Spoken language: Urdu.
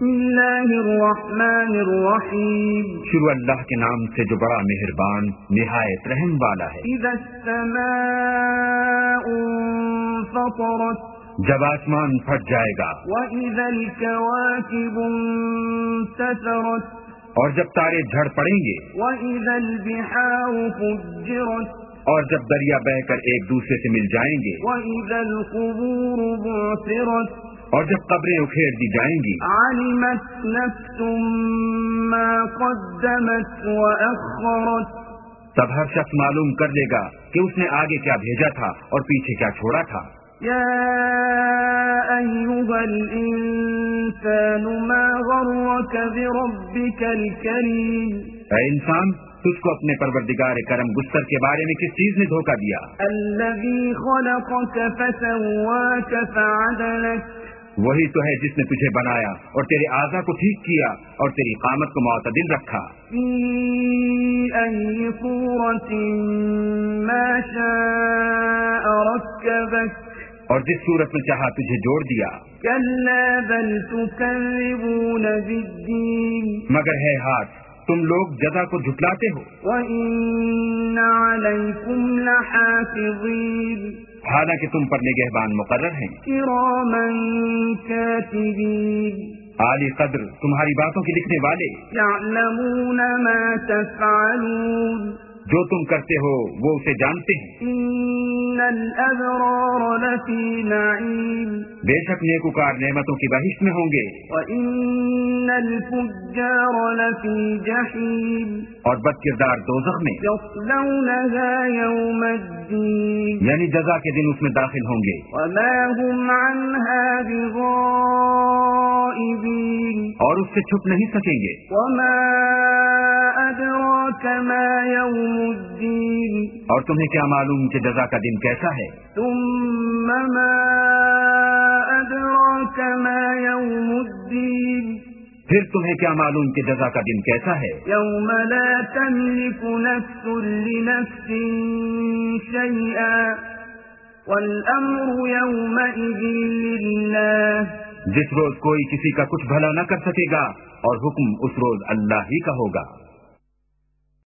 بسم اللہ الرحمن الرحیم، شروع اللہ کے نام سے جو بڑا مہربان نہایت رحم والا ہے۔ اذا السماء انفطرت، جب آسمان پھٹ جائے گا، وَإِذَا الْكَوَاكِبُ انتثرت، اور جب تارے جھڑ پڑیں گے، وَإِذَا الْبِحَارُ فُجِّرت، اور جب دریا بہہ کر ایک دوسرے سے مل جائیں گے، وَإِذَا الْقُبُورُ بُعْثِرَتْ، اور جب قبریں اکھیڑ دی جائیں گی، عَلِمَتْ نَفْسٌ مَّا قَدَّمَتْ وَأَخَّرَتْ، تب ہر شخص معلوم کر لے گا کہ اس نے آگے کیا بھیجا تھا اور پیچھے کیا چھوڑا تھا۔ یا ایھا الانسان ما غرک بربک الکریم، اے انسان، تجھ کو اپنے پروردگار کرم گستر کے بارے میں کس چیز نے دھوکہ دیا؟ الذی خلقک فسواک فعدلک، وہی تو ہے جس نے تجھے بنایا اور تیرے اعضاء کو ٹھیک کیا اور تیری قامت کو معتدل رکھا۔ فی ای صورت ما شاء رکبک، اور جس صورت میں چاہا تجھے جوڑ دیا۔ کلا بل تکذبون بالدین، مگر ہے ہاتھ تم لوگ جزا کو جھٹلاتے ہو۔ وَإِنَّ عَلَيْكُمْ لَحَافِظِينَ، حالانکہ تم پر نگہبان مقرر ہیں، كِرَامًا كَاتِبِينَ، عالی قدر تمہاری باتوں کے لکھنے والے، يَعْلَمُونَ مَا تَفْعَلُونَ، جو تم کرتے ہو وہ اسے جانتے ہیں۔ إِنَّ الْأَبْرَارَ لَفِي نَعِيمٍ، بے شک نیکوکار نعمتوں کی بہشت میں ہوں گے، وَإِنَّ الْفُجَّارَ لَفِي جَحِيمٍ، اور بد کردار دوزخ میں، يَصْلَوْنَهَا يَوْمَ الدِّينِ، یعنی جزا کے دن اس میں داخل ہوں گے، وَمَا هُمْ عَنْهَا بِغَائِبِينَ، اور اس سے چھپ نہیں سکیں گے۔ وَمَا أَدْرَاكَ مَا يَوْمُ الدِّينِ، اور تمہیں کیا معلوم کہ جزا کا دن کیسا ہے؟ ثُمَّ مَا أَدْرَاكَ مَا يَوْمُ الدِّينِ، پھر تمہیں کیا معلوم کہ جزا کا دن کیسا ہے؟ يَوْمَ لَا تَمْلِكُ نَفْسٌ لِنَفْسٍ شَيْئًا وَالْأَمْرُ يَوْمَئِذٍ لِلَّهِ، جس روز کوئی کسی کا کچھ بھلا نہ کر سکے گا اور حکم اس روز اللہ ہی کا ہوگا۔